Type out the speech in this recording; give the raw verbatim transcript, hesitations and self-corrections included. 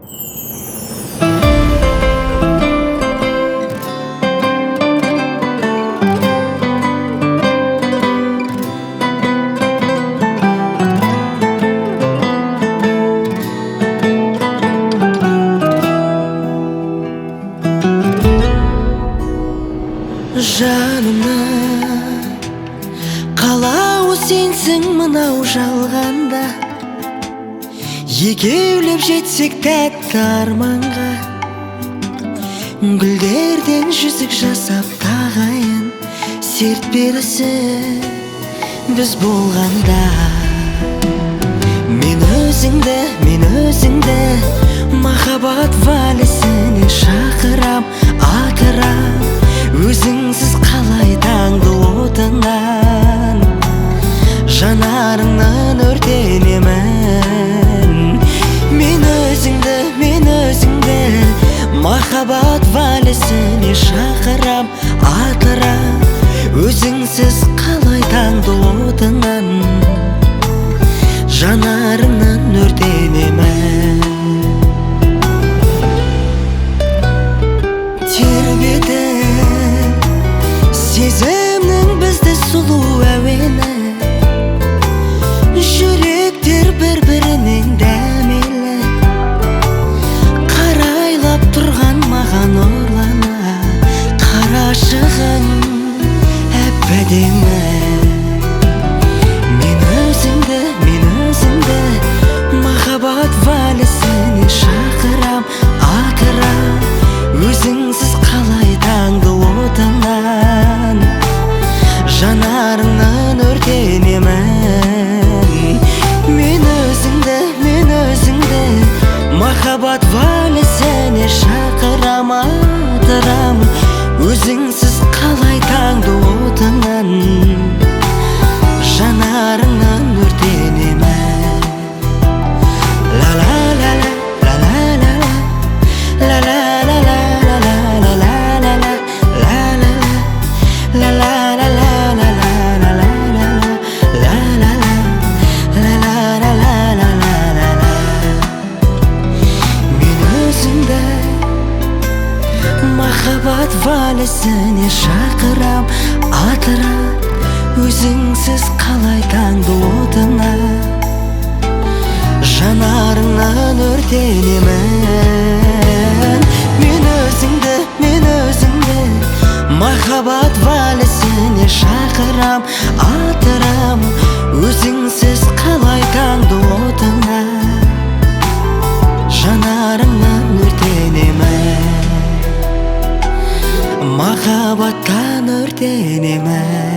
Жанымның қалауы сенсің мынау жалғанда, екеулеп жетсек тәтті арманға. Гүлдерден жүзік жасап тағайын, серт берісі біз болғанда. Мен өзіңді, мен өзіңді махаббат вальсіне шақырам, атырам. Өзіңсіз қалай таңды отынан, жанарыңнан өртенемін. Мен өзіңді, мен өзіңді махаббат вальсіне шақырам, атырам. Өзіңсіз қалай таңды отынан, жанарыңнан өртенемін. Сезімнің бізді сұлу әуені, жүректер бір-бірінен дәмелі. Қарайлап тұрған маған ұрлана, қарашығың әп-әдемі. Мен өзіңді, мен өзіңді махаббат вальсіне шақырам, атырам. Өзіңсіз қалай таңды отынан, жанарыңнан өртенемін. Мен өзіңді, мен өзіңді махаббат вальсіне шақырам, атырам. Өзіңсіз қалай таңды отынан, жанарыңнан өртенемін. Ла-ла-ла-ла, ла-ла-ла-ла, ла-ла-ла-ла. Махаббат вальсіне шақырам, атырам. Өзіңсіз қалай таңды отынан, жанарыңнан өртенемін. Мен өзіңді, мен өзіңді махаббат вальсіне шақырам, атырам. Өзіңсіз қалай таңды отынан, жанарыңнан өртенемін. Махаббаттан өртенемін.